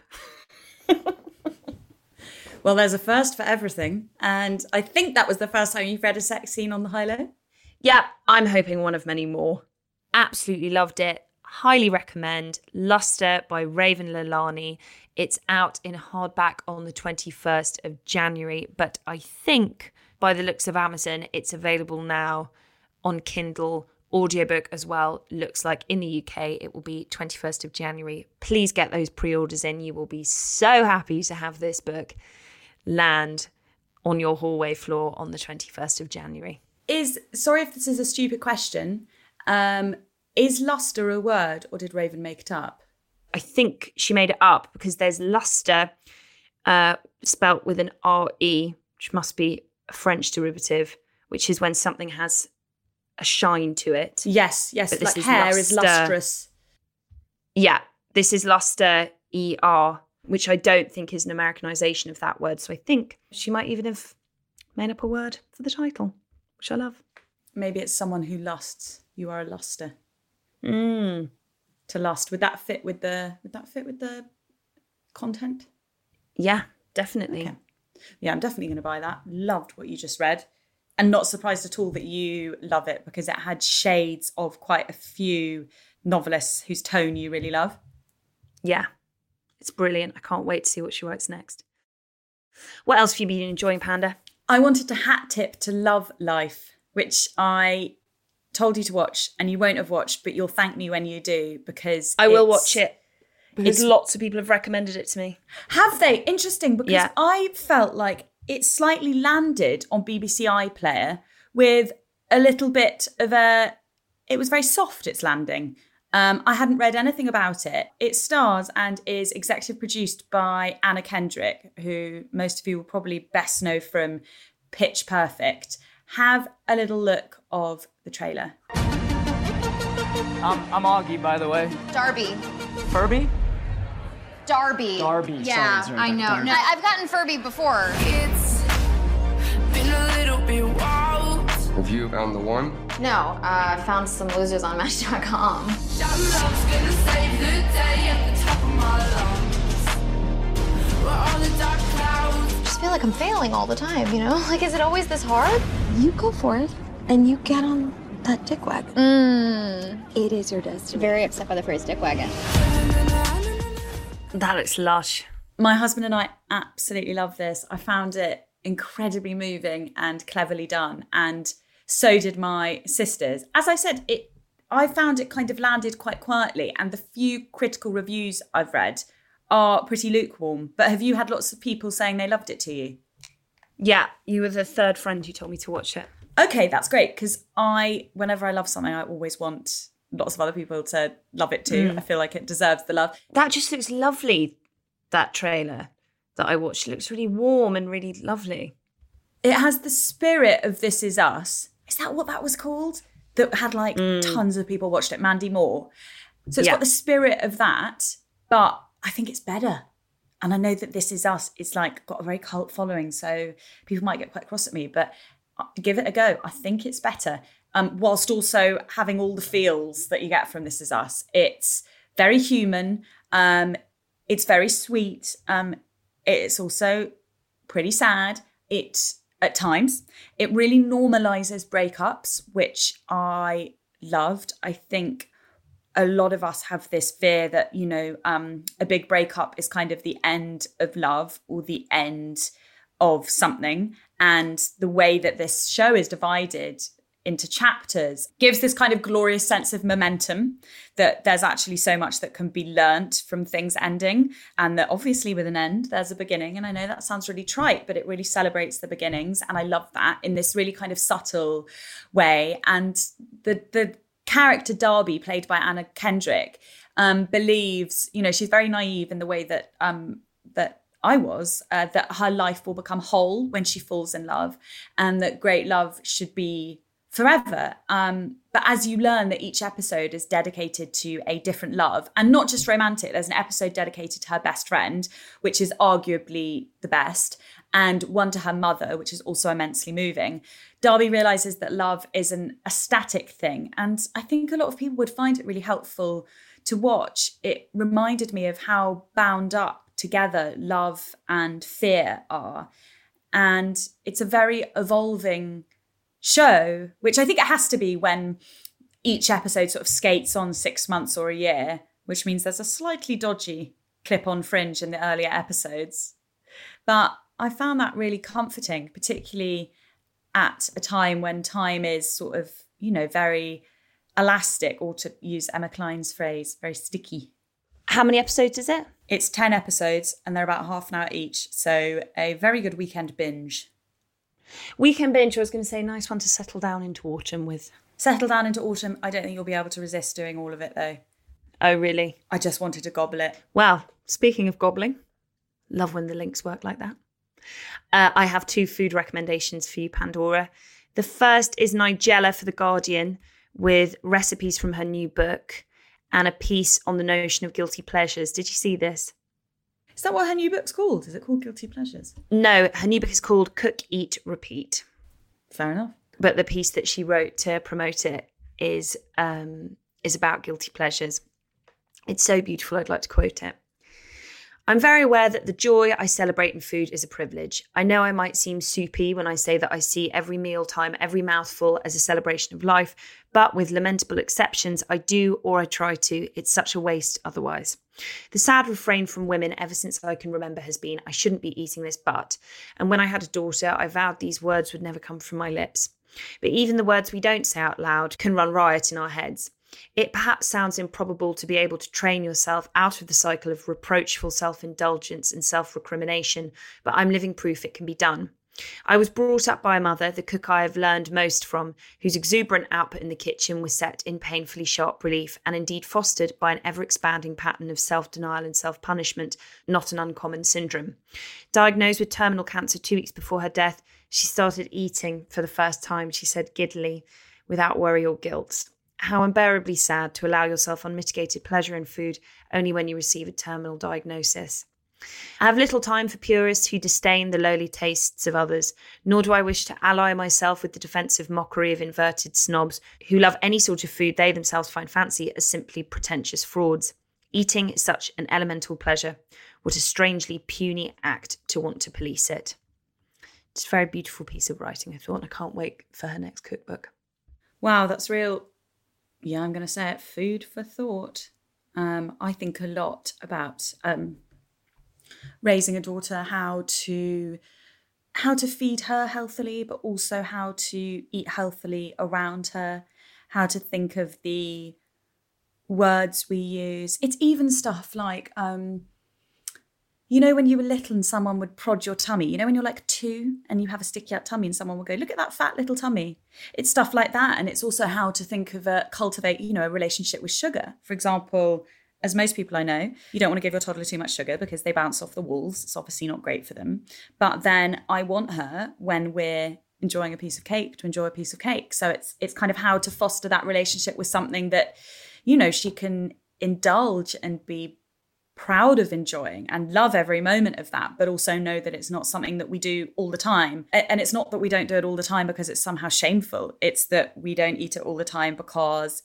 Well, there's a first for everything, and I think that was the first time you've read a sex scene on the high-low. Yeah, I'm hoping one of many more. Absolutely loved it. Highly recommend Luster by Raven Leilani. It's out in hardback on the twenty-first of January, but I think by the looks of Amazon, it's available now on Kindle, audiobook as well. Looks like in the U K, it will be twenty-first of January. Please get those pre-orders in. You will be so happy to have this book land on your hallway floor on the twenty-first of January. Is, sorry if this is a stupid question, um, is luster a word or did Raven make it up? I think she made it up because there's luster uh, spelt with an R E, which must be a French derivative, which is when something has a shine to it. Yes, yes, but like is hair luster. Is lustrous. Yeah, this is luster E R. which I don't think is an Americanization of that word. So I think she might even have made up a word for the title, which I love. Maybe it's someone who lusts. You are a luster. Mm. To lust. Would that fit with the would that fit with the content? Yeah, definitely. Okay. Yeah, I'm definitely going to buy that. Loved what you just read. And not surprised at all that you love it, because it had shades of quite a few novelists whose tone you really love. Yeah, it's brilliant. I can't wait to see what she writes next. What else have you been enjoying, Panda? I wanted to hat tip to Love Life, which I told you to watch and you won't have watched, but you'll thank me when you do, because I will watch it. Because It's lots of people have recommended it to me. Have they? Interesting, because Yeah. I felt like it slightly landed on B B C iPlayer with a little bit of a... It was very soft, its landing. Um, I hadn't read anything about it. It stars and is executive produced by Anna Kendrick, who most of you will probably best know from Pitch Perfect. Have a little look of the trailer. I'm, I'm Augie, by the way. Darby. Furby? Darby. Darby. Yeah, Sorry, sorry, I know. Darby. No, I- I've gotten Furby before. It's been a little bit wild. Have you found the one? No, uh, I found some losers on Match dot com. That love's gonna save the day at the top of my lungs. We're on the dark clouds. I just feel like I'm failing all the time, you know? Like, is it always this hard? You go for it, and you get on that dick wagon. Mmm. It is your destiny. Very upset by the phrase dick wagon. That looks lush. My husband and I absolutely love this. I found it incredibly moving and cleverly done. And so did my sisters. As I said, it I found it kind of landed quite quietly. And the few critical reviews I've read are pretty lukewarm. But have you had lots of people saying they loved it to you? Yeah, you were the third friend who told me to watch it. Okay, that's great. Because I, whenever I love something, I always want lots of other people to love it too. Mm. I feel like it deserves the love. That just looks lovely, that trailer that I watched. It looks really warm and really lovely. It has the spirit of This Is Us. Is that what that was called? That had like Mm. tons of people watched it. Mandy Moore. So it's Yeah. got the spirit of that, but I think it's better. And I know that This Is Us is like got a very cult following, so people might get quite cross at me, but give it a go. I think it's better. Um, whilst also having all the feels that you get from This Is Us. It's very human. Um, it's very sweet. Um, it's also pretty sad. It, at times, it really normalizes breakups, which I loved. I think a lot of us have this fear that, you know, um, a big breakup is kind of the end of love or the end of something. And the way that this show is divided into chapters gives this kind of glorious sense of momentum, that there's actually so much that can be learnt from things ending, and that obviously with an end there's a beginning. And I know that sounds really trite, but it really celebrates the beginnings, and I love that in this really kind of subtle way. And the the character Darby, played by Anna Kendrick, um, believes, you know, she's very naive in the way that um, that I was, uh, that her life will become whole when she falls in love, and that great love should be forever. Um, but as you learn that each episode is dedicated to a different love, and not just romantic, there's an episode dedicated to her best friend, which is arguably the best, and one to her mother, which is also immensely moving. Darby realizes that love isn't a static thing. And I think a lot of people would find it really helpful to watch. It reminded me of how bound up together love and fear are. And it's a very evolving show, which I think it has to be when each episode sort of skates on six months or a year, which means there's a slightly dodgy clip-on fringe in the earlier episodes. But I found that really comforting, particularly at a time when time is sort of, you know, very elastic, or to use Emma Klein's phrase, very sticky. How many episodes is it? It's ten episodes and they're about half an hour each. So a very good weekend binge. Weekend binge, I was going to say, nice one to settle down into autumn with. Settle down into autumn. I don't think you'll be able to resist doing all of it though. Oh, really? I just wanted to gobble it. Well, speaking of gobbling, love when the links work like that. Uh, I have two food recommendations for you, Pandora. The first is Nigella for The Guardian, with recipes from her new book and a piece on the notion of guilty pleasures. Did you see this? Is that what her new book's called? Is it called Guilty Pleasures? No, her new book is called Cook, Eat, Repeat. Fair enough. But the piece that she wrote to promote it is um, is about guilty pleasures. It's so beautiful, I'd like to quote it. I'm very aware that the joy I celebrate in food is a privilege. I know I might seem soupy when I say that I see every mealtime, every mouthful as a celebration of life, but with lamentable exceptions, I do or I try to. It's such a waste otherwise. The sad refrain from women ever since I can remember has been, I shouldn't be eating this but. And when I had a daughter, I vowed these words would never come from my lips. But even the words we don't say out loud can run riot in our heads. It perhaps sounds improbable to be able to train yourself out of the cycle of reproachful self-indulgence and self-recrimination, but I'm living proof it can be done. I was brought up by a mother, the cook I have learned most from, whose exuberant output in the kitchen was set in painfully sharp relief and indeed fostered by an ever-expanding pattern of self-denial and self-punishment, not an uncommon syndrome. Diagnosed with terminal cancer two weeks before her death, she started eating for the first time, she said giddily, without worry or guilt. How unbearably sad to allow yourself unmitigated pleasure in food only when you receive a terminal diagnosis. I have little time for purists who disdain the lowly tastes of others, nor do I wish to ally myself with the defensive mockery of inverted snobs who love any sort of food they themselves find fancy as simply pretentious frauds. Eating is such an elemental pleasure. What a strangely puny act to want to police it. It's a very beautiful piece of writing, I thought, and I can't wait for her next cookbook. Wow, that's real... Yeah, I'm going to say it, food for thought. Um, I think a lot about um, raising a daughter, how to how to feed her healthily, but also how to eat healthily around her, how to think of the words we use. It's even stuff like, um, you know, when you were little and someone would prod your tummy, you know, when you're like two and you have a sticky out tummy and someone will go, look at that fat little tummy. It's stuff like that. And it's also how to think of a, cultivate, you know, a relationship with sugar. For example, as most people I know, you don't want to give your toddler too much sugar because they bounce off the walls. It's obviously not great for them. But then I want her, when we're enjoying a piece of cake, to enjoy a piece of cake. So it's it's kind of how to foster that relationship with something that, you know, she can indulge and be proud of enjoying and love every moment of that, but also know that it's not something that we do all the time. And it's not that we don't do it all the time because it's somehow shameful. It's that we don't eat it all the time because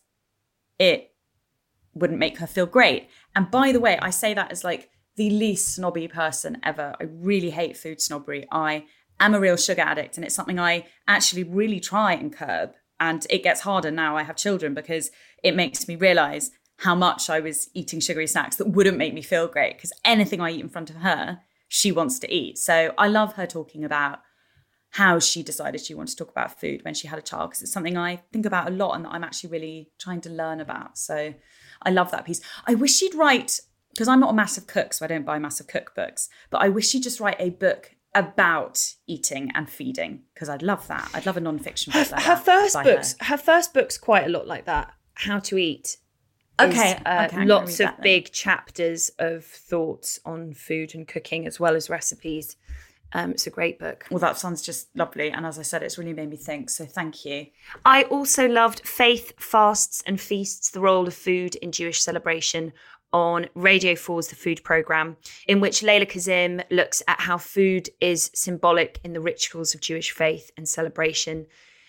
it wouldn't make her feel great. And by the way, I say that as like the least snobby person ever. I really hate food snobbery. I am a real sugar addict, and it's something I actually really try and curb. And it gets harder now I have children because it makes me realise how much I was eating sugary snacks that wouldn't make me feel great, because anything I eat in front of her, she wants to eat. So I love her talking about how she decided she wanted to talk about food when she had a child, because it's something I think about a lot and that I'm actually really trying to learn about. So I love that piece. I wish she'd write, because I'm not a massive cook, so I don't buy massive cookbooks, but I wish she'd just write a book about eating and feeding, because I'd love that. I'd love a non-fiction book her, like her that first by books her. her first book's quite a lot like that. How to Eat. Okay, Is, uh, okay, lots of that, big chapters of thoughts on food and cooking as well as recipes. Um, it's a great book. Well, that sounds just lovely. And as I said, it's really made me think. So thank you. I also loved Faith, Fasts and Feasts, the role of food in Jewish celebration, on Radio four's The Food Programme, in which Leila Kazim looks at how food is symbolic in the rituals of Jewish faith and celebration,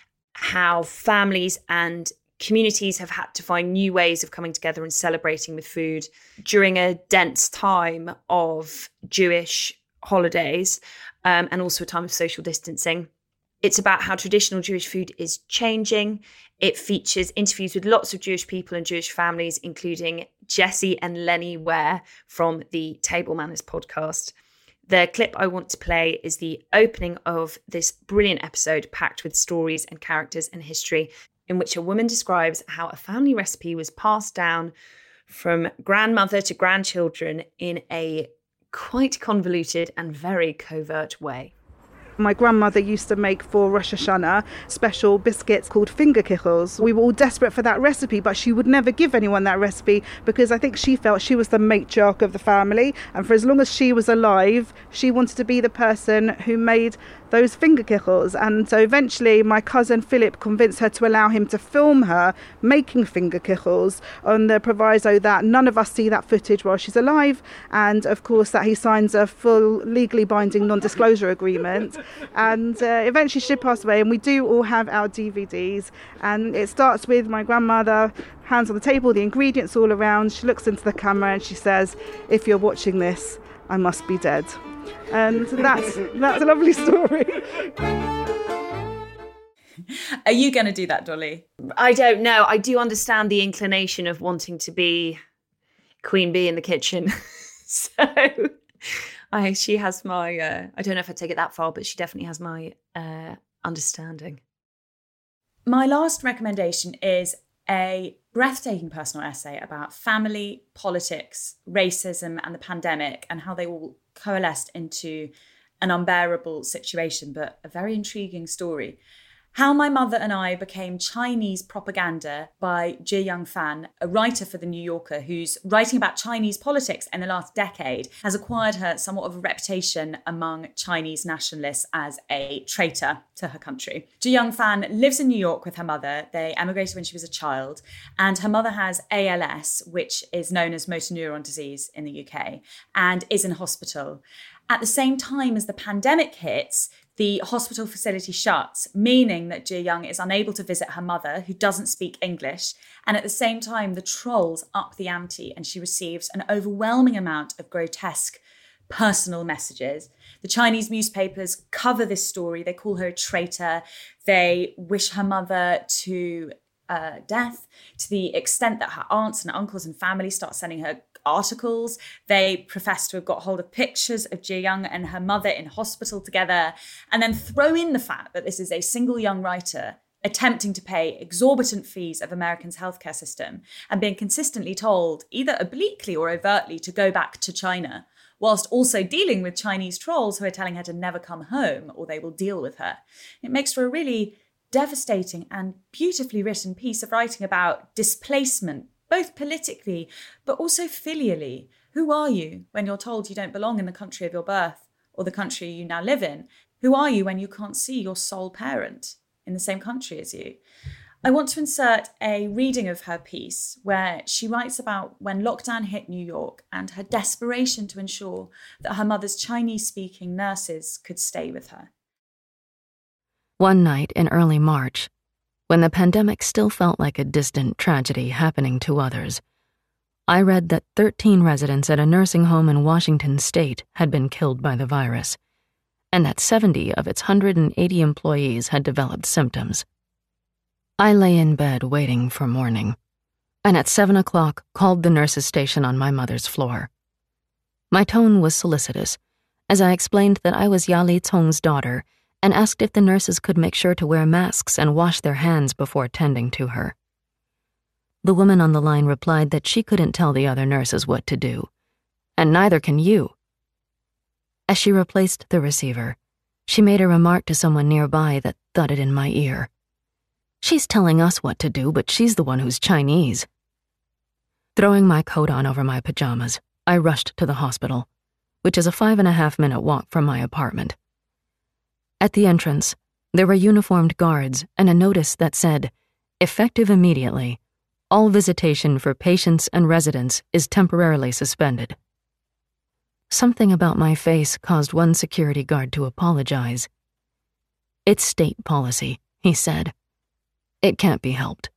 how families and communities have had to find new ways of coming together and celebrating with food during a dense time of Jewish holidays, um, and also a time of social distancing. It's about how traditional Jewish food is changing. It features interviews with lots of Jewish people and Jewish families, including Jessie and Lenny Ware from the Table Manners podcast. The clip I want to play is the opening of this brilliant episode packed with stories and characters and history, in which a woman describes how a family recipe was passed down from grandmother to grandchildren in a quite convoluted and very covert way. My grandmother used to make for Rosh Hashanah special biscuits called finger kichels. We were all desperate for that recipe, but she would never give anyone that recipe because I think she felt she was the matriarch of the family, and for as long as she was alive, she wanted to be the person who made those finger kichels. And so eventually my cousin Philip convinced her to allow him to film her making finger kichels on the proviso that none of us see that footage while she's alive, and of course that he signs a full legally binding non-disclosure agreement. And uh, eventually she passed away, and we do all have our D V Ds, and it starts with my grandmother, hands on the table, the ingredients all around. She looks into the camera and she says, "If you're watching this, I must be dead." And that's that's a lovely story. Are you going to do that, Dolly? I don't know. I do understand the inclination of wanting to be Queen Bee in the kitchen. So I, she has my, uh, I don't know if I take it that far, but she definitely has my uh, understanding. My last recommendation is a breathtaking personal essay about family, politics, racism, and the pandemic, and how they all coalesced into an unbearable situation, but a very intriguing story. How My Mother and I Became Chinese Propaganda by Ji Young Fan, a writer for The New Yorker who's writing about Chinese politics in the last decade, has acquired her somewhat of a reputation among Chinese nationalists as a traitor to her country. Ji Young Fan lives in New York with her mother. They emigrated when she was a child, and her mother has A L S, which is known as motor neuron disease in the U K, and is in hospital. At the same time as the pandemic hits, the hospital facility shuts, meaning that Ji Young is unable to visit her mother, who doesn't speak English. And at the same time, the trolls up the ante, and she receives an overwhelming amount of grotesque personal messages. The Chinese newspapers cover this story. They call her a traitor. They wish her mother to uh, death, to the extent that her aunts and uncles and family start sending her articles. They profess to have got hold of pictures of Ji Young and her mother in hospital together, and then throw in the fact that this is a single young writer attempting to pay exorbitant fees of America's healthcare system and being consistently told, either obliquely or overtly, to go back to China, whilst also dealing with Chinese trolls who are telling her to never come home or they will deal with her. It makes for a really devastating and beautifully written piece of writing about displacement, both politically, but also filially. Who are you when you're told you don't belong in the country of your birth or the country you now live in? Who are you when you can't see your sole parent in the same country as you? I want to insert a reading of her piece where she writes about when lockdown hit New York and her desperation to ensure that her mother's Chinese-speaking nurses could stay with her. One night in early March, when the pandemic still felt like a distant tragedy happening to others, I read that thirteen residents at a nursing home in Washington state had been killed by the virus, and that seventy of its one hundred eighty employees had developed symptoms. I lay in bed waiting for morning, and at seven o'clock called the nurses' station on my mother's floor. My tone was solicitous, as I explained that I was Yali Tong's daughter and asked if the nurses could make sure to wear masks and wash their hands before tending to her. The woman on the line replied that she couldn't tell the other nurses what to do, and neither can you. As she replaced the receiver, she made a remark to someone nearby that thudded in my ear. She's telling us what to do, but she's the one who's Chinese. Throwing my coat on over my pajamas, I rushed to the hospital, which is a five and a half minute walk from my apartment. At the entrance, there were uniformed guards and a notice that said, "Effective immediately, all visitation for patients and residents is temporarily suspended." Something about my face caused one security guard to apologize. "It's state policy," he said. "It can't be helped."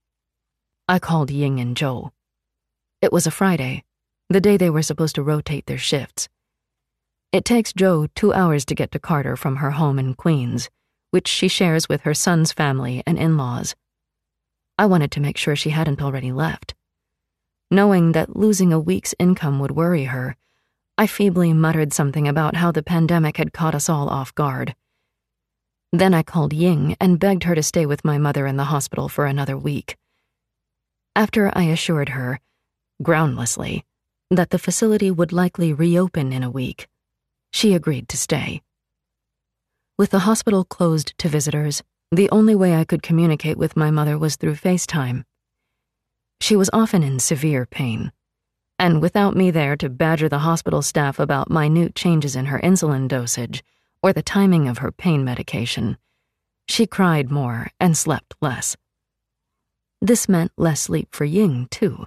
I called Ying and Zhou. It was a Friday, the day they were supposed to rotate their shifts. It takes Zhou two hours to get to Carter from her home in Queens, which she shares with her son's family and in-laws. I wanted to make sure she hadn't already left. Knowing that losing a week's income would worry her, I feebly muttered something about how the pandemic had caught us all off guard. Then I called Ying and begged her to stay with my mother in the hospital for another week. After I assured her, groundlessly, that the facility would likely reopen in a week, she agreed to stay. With the hospital closed to visitors, the only way I could communicate with my mother was through FaceTime. She was often in severe pain, and without me there to badger the hospital staff about minute changes in her insulin dosage, or the timing of her pain medication. She cried more and slept less. This meant less sleep for Ying, too.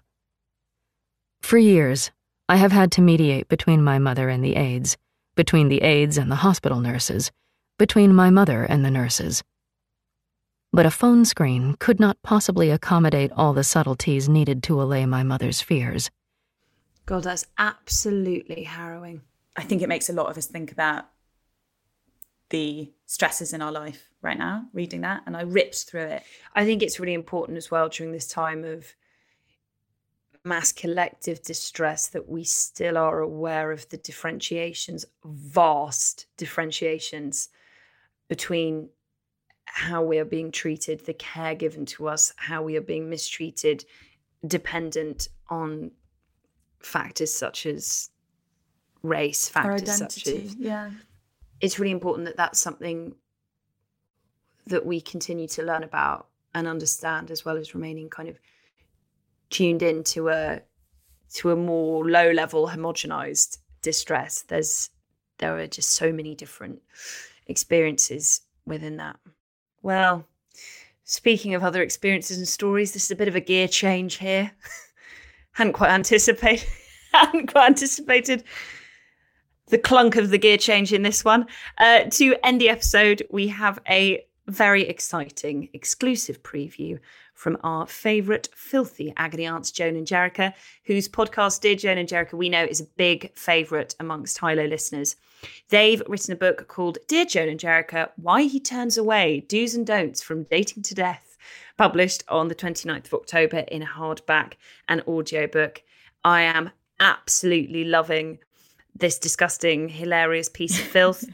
For years, I have had to mediate between my mother and the aides, between the aides and the hospital nurses, between my mother and the nurses. But a phone screen could not possibly accommodate all the subtleties needed to allay my mother's fears. God, that's absolutely harrowing. I think it makes a lot of us think about the stresses in our life right now, reading that, and I ripped through it. I think it's really important as well during this time of mass collective distress that we still are aware of the differentiations, vast differentiations between how we are being treated, the care given to us, how we are being mistreated, dependent on factors such as race, factors such as... Yeah. It's really important that that's something that we continue to learn about and understand, as well as remaining kind of tuned into a to a more low-level, homogenized distress. There's there are just so many different experiences within that. Well, speaking of other experiences and stories, this is a bit of a gear change here. hadn't quite anticipated hadn't quite anticipated the clunk of the gear change in this one. Uh, to end the episode, we have a very exciting exclusive preview from our favourite filthy agony aunts, Joan and Jericha, whose podcast, Dear Joan and Jericha, we know is a big favourite amongst High-Low listeners. They've written a book called Dear Joan and Jericha, Why He Turns Away, Do's and Don'ts from Dating to Death, published on the twenty-ninth of October in a hardback and audiobook. I am absolutely loving this disgusting, hilarious piece of filth.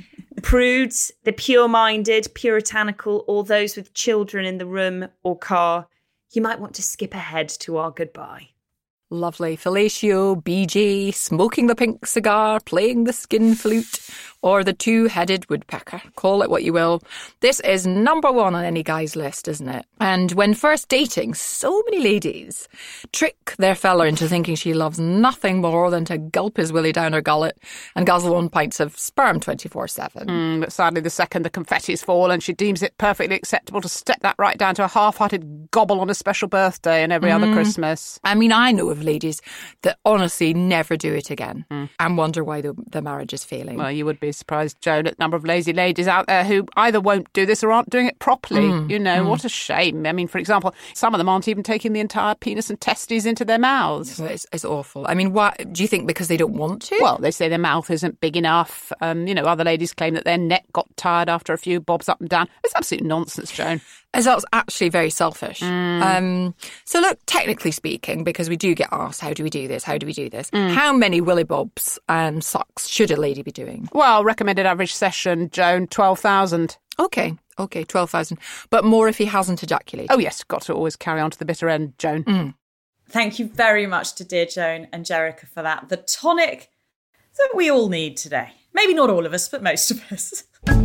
Prudes, the pure-minded, puritanical, or those with children in the room or car, you might want to skip ahead to our goodbye. Lovely. Fellatio, B J, smoking the pink cigar, playing the skin flute, or the two-headed woodpecker. Call it what you will. This is number one on any guy's list, isn't it? And when first dating, so many ladies trick their fella into thinking she loves nothing more than to gulp his willy down her gullet and guzzle on pints of sperm twenty-four seven. Mm, but sadly, the second the confetti's fall and she deems it perfectly acceptable to step that right down to a half-hearted gobble on a special birthday and every mm. other Christmas. I mean, I know of ladies that honestly never do it again mm. and wonder why the, the marriage is failing. Well, you would be surprised, Joan, at the number of lazy ladies out there who either won't do this or aren't doing it properly. Mm. You know, mm. what a shame. I mean, for example, some of them aren't even taking the entire penis and testes into their mouths. It's, it's awful. I mean, why, do you think because they don't want to? Well, they say their mouth isn't big enough. Um, you know, other ladies claim that their neck got tired after a few bobs up and down. It's absolute nonsense, Joan. That's actually very selfish. Mm. Um, so look, technically speaking, because we do get asked, how do we do this? How do we do this? Mm. How many willy bobs and sucks should a lady be doing? Well, recommended average session, Joan, twelve thousand. Okay, okay, twelve thousand. But more if he hasn't ejaculated. Oh, yes, got to always carry on to the bitter end, Joan. Mm. Thank you very much to Dear Joan and Jericha for that. The tonic that we all need today. Maybe not all of us, but most of us.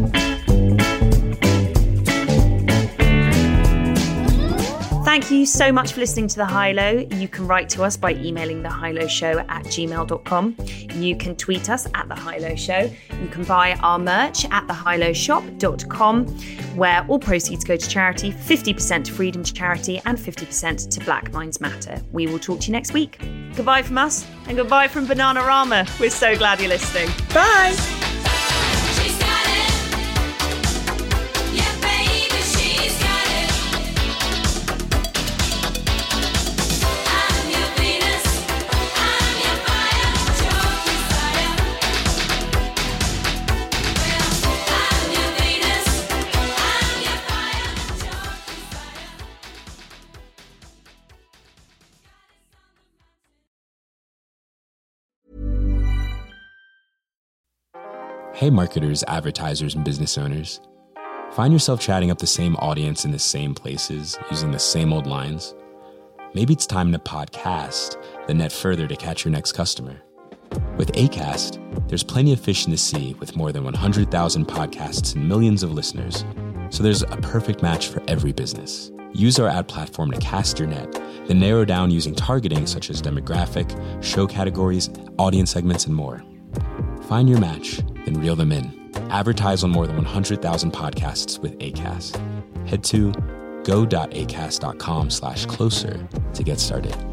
Thank you so much for listening to The High-Low. You can write to us by emailing thehighlowshow at gmail dot com. You can tweet us at The High-Low Show. You can buy our merch at the high low shop dot com, where all proceeds go to charity, fifty percent to Freedom Charity and fifty percent to Black Minds Matter. We will talk to you next week. Goodbye from us and goodbye from Bananarama. We're so glad you're listening. Bye! Hey marketers, advertisers, and business owners. Find yourself chatting up the same audience in the same places, using the same old lines? Maybe it's time to podcast, then net further to catch your next customer. With Acast, there's plenty of fish in the sea with more than one hundred thousand podcasts and millions of listeners. So there's a perfect match for every business. Use our ad platform to cast your net, then narrow down using targeting such as demographic, show categories, audience segments, and more. Find your match, then reel them in Advertise on more than one hundred thousand podcasts with Acast. Head to go.acast.com slash closer to get started.